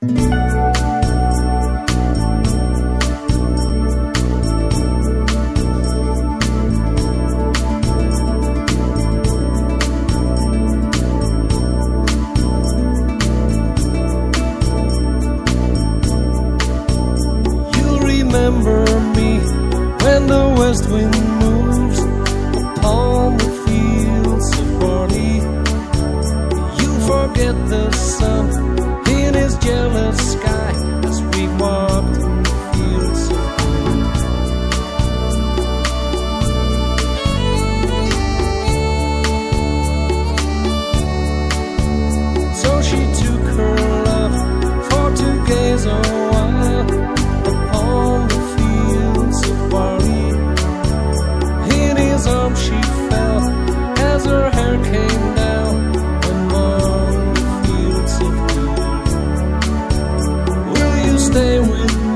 Remember me when the west wind moves upon the fields of barley. You forget the sun in his jealous sky as we walked in the fields of gold. So she took her love for to gaze a while upon the fields of barley. In his arms she fell as her hair came down among the fields of gold. Will you stay with me?